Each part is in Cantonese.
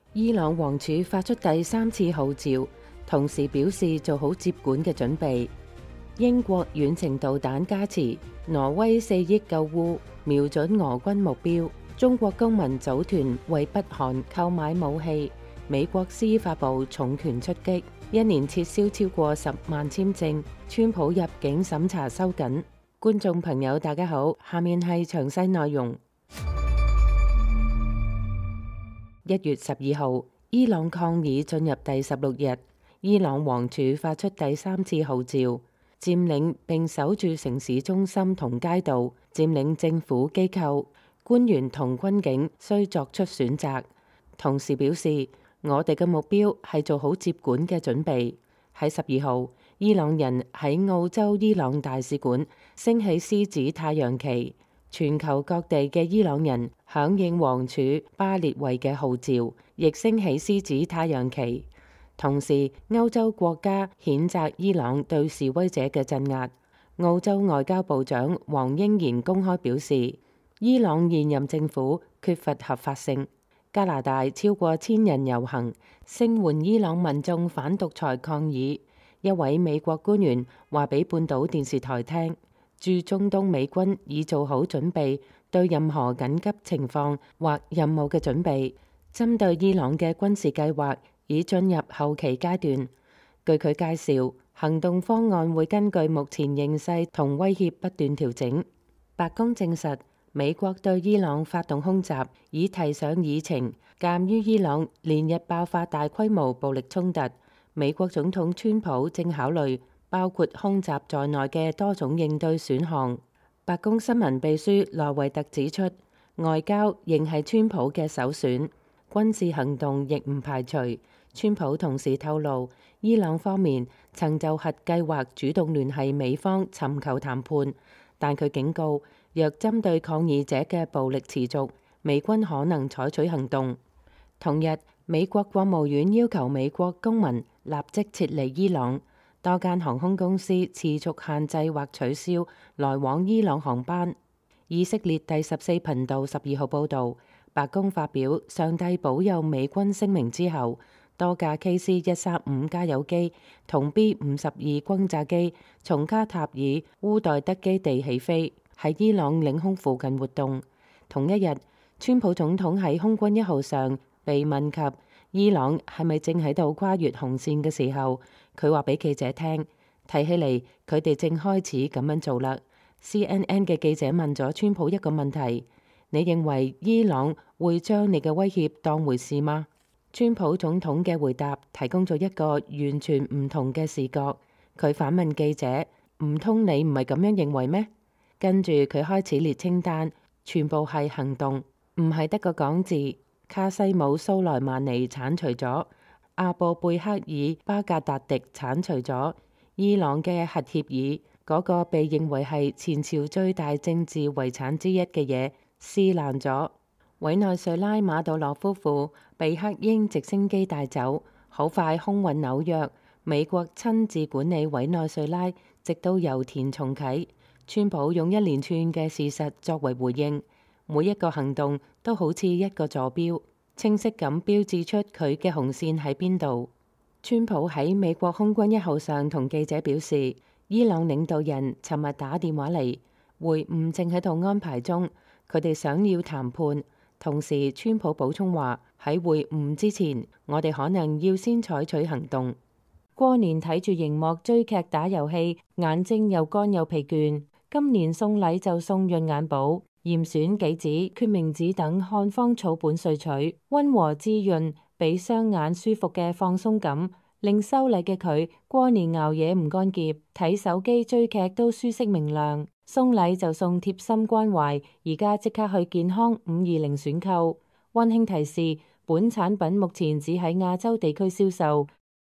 伊朗王儲發出第3次號召，同時表示做好接管嘅準備。英國遠程導彈加持，挪威4億救烏，瞄準俄軍目標。中國公民組團為北韓購買武器，美國司法部重拳出擊，一年撤銷超過10萬簽證。川普入境審查收緊。觀眾朋友大家好，下面係詳細內容。1月12號，伊朗抗議進入第16日，伊朗王儲發出第3次號召，佔領並守住城市中心同街道，佔領政府機構，官員同軍警需作出選擇。同時表示，我哋嘅目標係做好接管嘅準備。喺12號，伊朗人喺澳洲伊朗大使館升起獅子太陽旗，全球各地嘅伊朗人響應王儲巴列維嘅號召，亦升起獅子太陽旗。同時，歐洲國家譴責伊朗對示威者嘅鎮壓。澳洲外交部長黃英賢公開表示，伊朗現任政府缺乏合法性。加拿大超過1000人遊行，聲援伊朗民眾反獨裁抗議。一位美國官員話俾半島電視台聽，駐中東美軍已做好準備，對任何緊急情況或任務嘅準備。針對伊朗嘅軍事計劃已進入後期階段。據佢介紹，行動方案會根據目前形勢同威脅不斷調整。白宮證實，美國對伊朗發動空襲已提上議程。鑑於伊朗連日爆發大規模暴力衝突，美國總統川普正考慮包括空襲在內嘅多種應對選項。白宮新聞秘書羅維特指出，外交仍係川普嘅首選，軍事行動亦唔排除。川普同時透露，伊朗方面曾就核計劃主動聯繫美方尋求談判，但佢警告，若針對抗議者嘅暴力持續，美軍可能採取行動。同日，美國國務院要求美國公民立即撤離伊朗，多間航空公司持續限制或取消來往伊朗航班。以色列第14頻道12號報導，白宮發表上帝保佑美軍聲明之後，多架 KC-135 加油機同 B-52 轟炸機從卡塔爾烏代德基地起飛，喺伊朗領空附近活動。同一日，川普總統喺空軍1號上被問及伊朗係咪正喺度跨越紅線嘅時候，佢話俾記者聽，睇起嚟佢哋正開始咁樣做啦。CNN 嘅記者問咗川普一個問題：你認為伊朗會將你嘅威脅當回事嗎？川普總統嘅回答提供咗一個完全唔同嘅視角。佢反問記者：唔通你唔係咁樣認為咩？跟住佢開始列清單，全部係行動，唔係得個講字。卡西姆蘇萊曼尼剷除咗，阿布貝克爾巴格達迪剷除咗，伊朗嘅核協議嗰個被認為係前朝最大政治遺產之一嘅嘢撕爛咗。委內瑞拉馬杜羅夫婦被黑鷹直升機帶走，好快空運紐約。美國親自管理委內瑞拉，直到油田重啟。川普用一連串嘅事實作為回應，每一個行動都好似一個坐標，清晰咁標誌出佢嘅紅線喺邊度。川普喺美國空軍1號上同記者表示，伊朗領導人尋日打電話嚟，會晤正喺度安排中，佢哋想要談判。同時，川普補充話，喺會晤之前，我哋可能要先採取行動。過年睇住熒幕追劇打遊戲，眼睛又乾又疲倦。今年送禮就送潤眼寶、嚴選杞子、決明子等漢方草本萃取，溫和滋潤，俾雙眼舒服嘅放鬆感，令收禮嘅佢過年熬夜唔乾澀，睇手機追劇都舒適明亮。送禮就送貼心關懷，而家即刻去健康520選購。溫馨提示：本產品目前只喺亞洲地區銷售。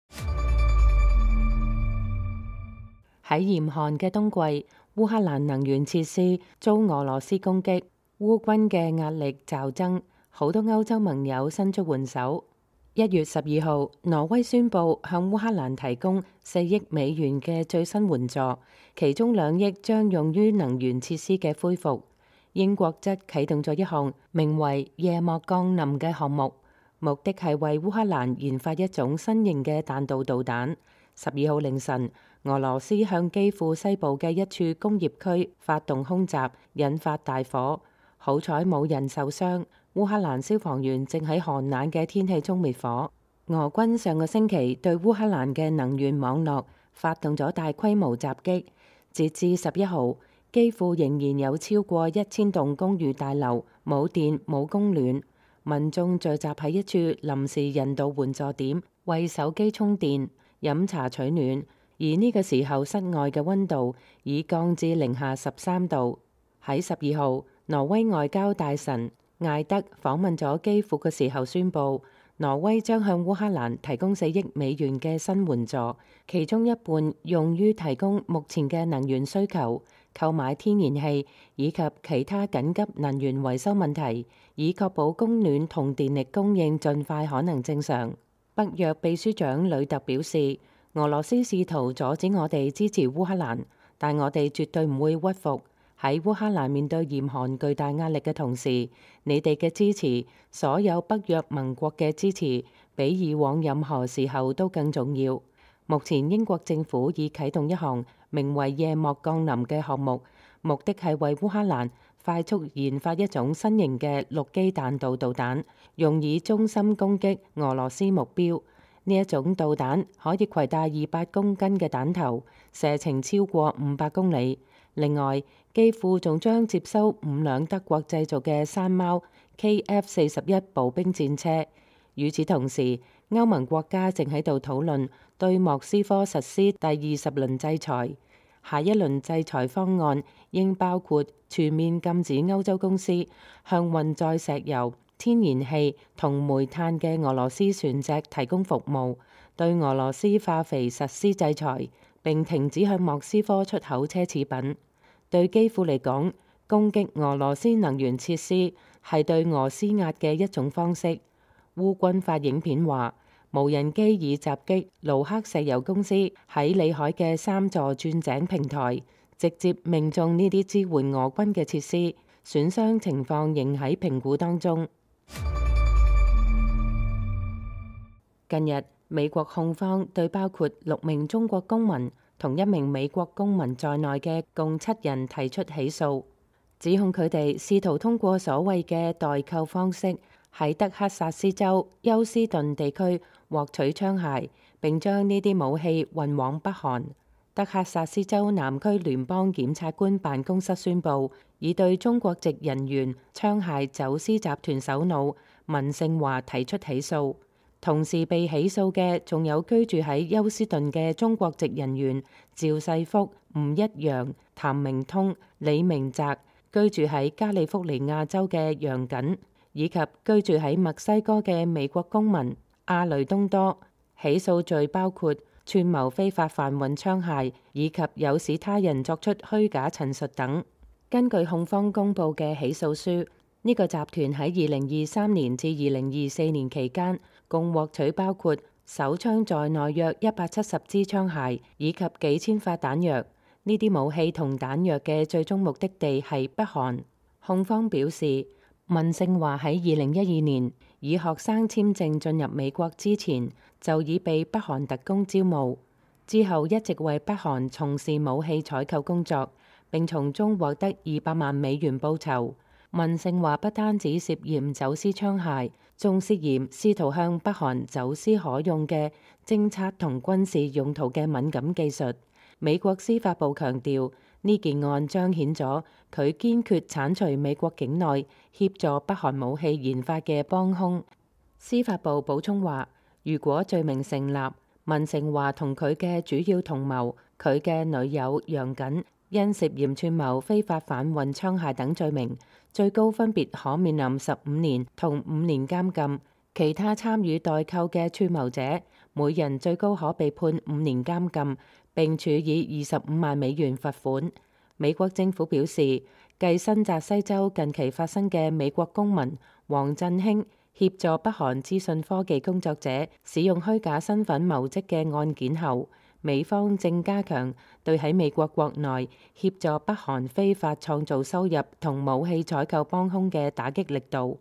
喺嚴寒嘅冬季，烏克蘭能源設施遭俄羅斯攻擊，烏軍嘅壓力驟增，好多歐洲盟友伸出援手。1月12號，挪威宣布向烏克蘭提供4億美元嘅最新援助，其中2億將用於能源設施嘅恢復。英國則啟動咗一項名為夜幕降臨嘅項目， 目的係為烏克蘭研發一種新型嘅彈道導彈。12號凌晨，俄羅斯向基輔西部嘅一處工業區發動空襲，引發大火。好彩冇人受傷。烏克蘭消防員正喺寒冷嘅天氣中滅火。俄軍上個星期對烏克蘭嘅能源網絡發動咗大規模襲擊。截至11號，基輔仍然有超過1000棟公寓大樓冇電冇供暖，民眾聚集喺一處臨時人道援助點，為手機充電、飲茶取暖。而呢個時候，室外嘅溫度已降至-13度。喺12號，挪威外交大臣艾德訪問咗基輔嘅時候宣布，挪威將向烏克蘭提供4億美元嘅新援助，其中一半用於提供目前嘅能源需求、購買天然氣以及其他緊急能源維修問題，以確保供暖同電力供應盡快可能正常。北約秘書長呂特表示，俄羅斯試圖阻止我哋支持烏克蘭，但我哋絕對唔會屈服。喺烏克蘭面對嚴寒巨大壓力嘅同時，你哋嘅支持，所有北約盟國嘅支持，比以往任何時候都更重要。目前英國政府已啟動一項名為夜幕降臨嘅項目，目的係為烏克蘭快速研發一種新型嘅陸基彈道導彈，用以中心攻擊俄羅斯目標。呢一種導彈可以攜帶200公斤嘅彈頭，射程超過500公里。另外，基輔仲將接收5輛德國製造嘅山貓 KF-41步兵戰車。與此同時，歐盟國家正喺度討論對莫斯科實施第20輪制裁。下一輪制裁方案應包括全面禁止歐洲公司向運載石油、天然氣同煤炭嘅俄羅斯船隻提供服務，對俄羅斯化肥實施制裁，並停止向莫斯科出口奢侈品。對基輔嚟講，攻擊俄羅斯能源設施係對俄施壓嘅一種方式。烏軍發影片話，無人機已襲擊盧克石油公司喺裏海嘅3座鑽井平台，直接命中呢啲支援俄軍嘅設施，損傷情況仍喺評估當中。近日，美國控方對包括6名中國公民同1名美國公民在內嘅共7人提出起訴，指控佢哋試圖通過所謂嘅代購方式喺德克薩斯州休斯頓地區獲取槍械，並將呢啲武器運往北韓。德克薩斯州南區聯邦檢察官辦公室宣布，已對中國籍人員槍械走私集團首腦文勝華提出起訴。同時被起訴嘅仲有居住喺休斯頓嘅中國籍人員趙世福、吳一陽、譚明通、李明澤，居住喺加利福尼亞州嘅楊瑾，以及居住喺墨西哥嘅美國公民阿雷東多。起訴罪包括串謀非法販運槍械，以及誘使他人作出虛假陳述等。根據控方公佈嘅起訴書，呢個集團喺2023年至2024年期間，共獲取包括手槍在內約170支槍械，以及幾千發彈藥。呢啲武器同彈藥嘅最終目的地係北韓。控方表示，文勝華喺2012年以學生簽證進入美國之前，就已被北韓特工招募，之後一直為北韓從事武器採購工作，並從中獲得200萬美元報酬。文勝華不單止涉嫌走私槍械，仲涉嫌試圖向北韓走私可用嘅偵察同軍事用途嘅敏感技術。美國司法部強調，呢件案彰顯咗佢堅決剷除美國境內協助北韓武器研發嘅幫兇。司法部補充話，如果罪名成立，文勝華同佢嘅主要同謀，佢嘅女友楊瑾，因涉嫌串謀非法販運槍械等罪名，最高分別可面臨15年同5年監禁。其他參與代購嘅串謀者，每人最高可被判5年監禁，並處以25萬美元罰款。美國政府表示，繼新澤西州近期發生嘅美國公民黃振興協助北韓資訊科技工作者使用虛假身份謀職嘅案件後，美方正加強對喺美國國內協助北韓非法創造收入同武器採購幫兇嘅打擊力度。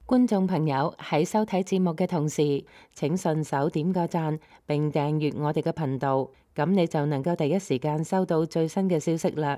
觀眾朋友喺收睇節目嘅同時，請順手點個讚並訂閱我哋嘅頻道，咁你就能夠第一時間收到最新嘅消息啦。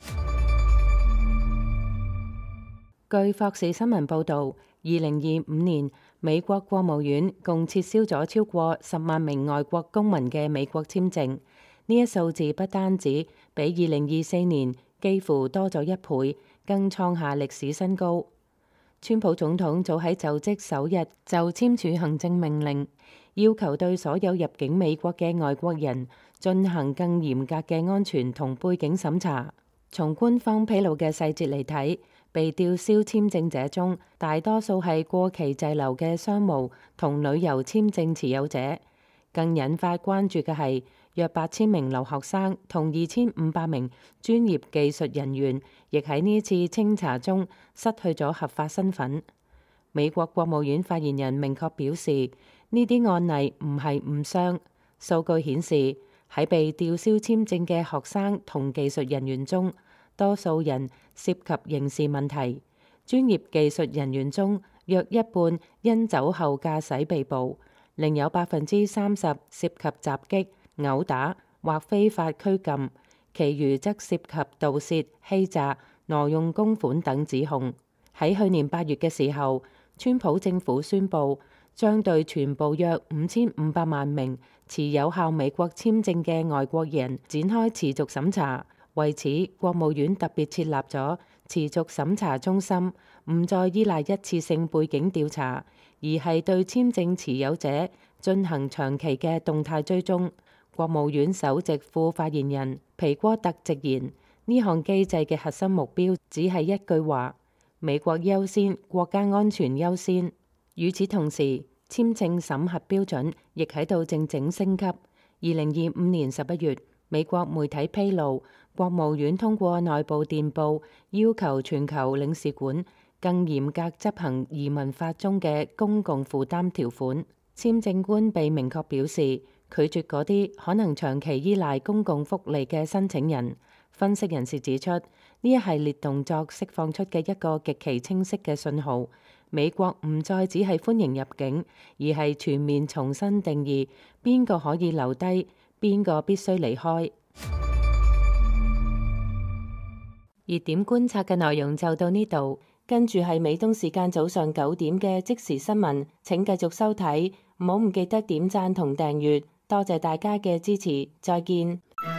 據霍士新聞報導，2025年美國國務院共撤銷咗超過10萬名外國公民嘅美國簽證，呢一數字不單止比2024年幾乎多咗1倍，更創下歷史新高。川普總統早喺就職首日就簽署行政命令，要求對所有入境美國嘅外國人進行更嚴格嘅安全同背景審查。從官方披露嘅細節嚟睇，被吊銷簽證者中，大多數係過期滯留嘅商務同旅遊簽證持有者。更引發關注嘅係，約8000名留學生同2500名專業技術人員，亦喺呢次清查中失去咗合法身份。美國國務院發言人明確表示，呢啲案例唔係誤傷。數據顯示，喺被吊銷簽證嘅學生同技術人員中，多數人涉及刑事問題。專業技術人員中，約一半因酒後駕駛被捕，另有30%涉及襲擊、毆打或非法拘禁，其餘則涉及盜竊、欺詐、挪用公款等指控。喺去年8月嘅時候，川普政府宣布將對全部約5500萬名持有效美國簽證嘅外國人展開持續審查。為此，國務院特別設立咗持續審查中心，唔再依賴一次性背景調查，而係對簽證持有者進行長期嘅動態追蹤。國務院首席副發言人皮戈特直言，呢項機制嘅核心目標只係一句話：美國優先，國家安全優先。與此同時，簽證審核標準亦喺度靜靜升級。2025年11月，美國媒體披露，國務院通過內部電報，要求全球領事館更嚴格執行移民法中嘅公共負擔條款。簽證官被明確表示拒絕嗰啲可能長期依賴公共福利嘅申請人。分析人士指出，呢一系列動作釋放出嘅一個極其清晰嘅信號：美國唔再只係歡迎入境，而係全面重新定義邊個可以留低，邊個必須離開。熱點觀察嘅內容就到呢度，跟住係美東時間早上9點嘅即時新聞，請繼續收睇，唔好唔記得點讚同訂閱，多謝大家嘅支持，再見。